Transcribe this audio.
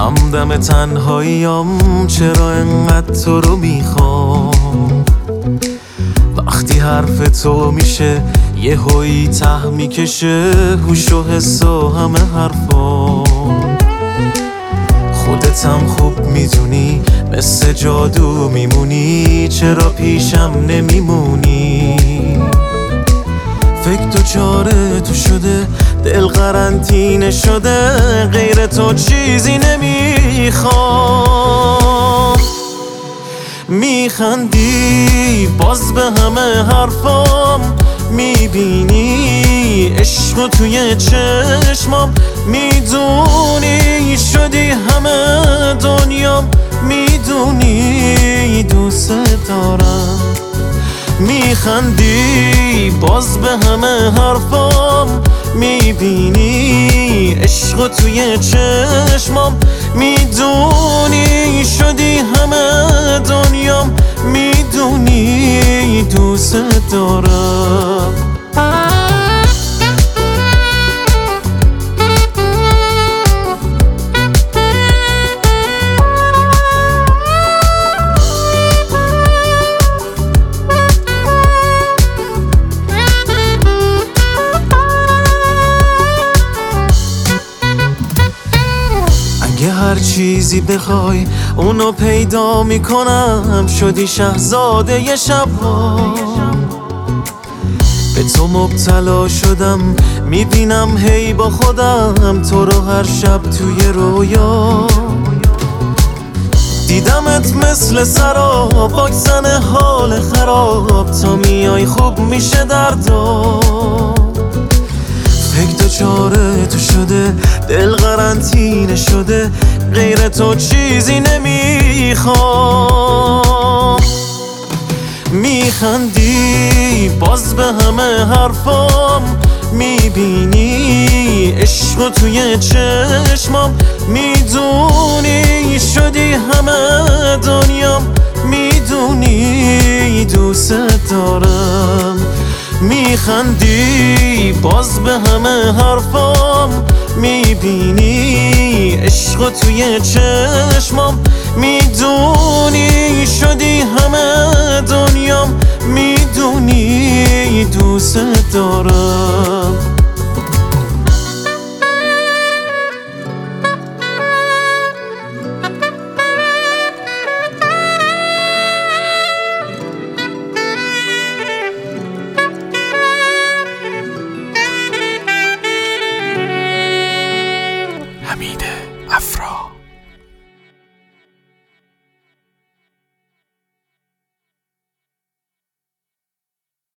همدم تنهاییام چرا انقدر تو رو میخوام. وقتی حرف تو میشه یه هوی ته میکشه هوش و حس و همه حرفام. خودت هم خوب میدونی مثل جادو میمونی، چرا پیشم نمیمونی؟ فکر تو چاره تو شده، دل قرنطینه شده، غیر تو چیزی نمیخوام. میخندی باز به همه حرفام، میبینی عشق توی چشمام، میدونی شدی همه دنیام، میدونی دوست دارم. میخندی باز به همه حرفام، میبینی عشق توی چشمام، میدونی شدی همه دنیام، میدونی دوست دارم. اگه هر چیزی بخوای اونو پیدا میکنم، شدی شهزاده ی شبها. به تو مبتلا شدم، میبینم هی با خودم تو رو هر شب توی رویا. دیدمت مثل سراب، واکسن حال خراب، تا میای خوب میشه دردام. فکر تو چاره تو شده، دل قرنطینه شده، غیر تو چیزی نمیخوام. میخندی باز به همه حرفام، میبینی عشق توی چشمام، میدونی شدی همه دنیام، میدونی دوست دارم. میخندی باز به همه حرفام، میبینی عشق توی چشمام، میدونی شدی همه دنیام، میدونی دوست دارم.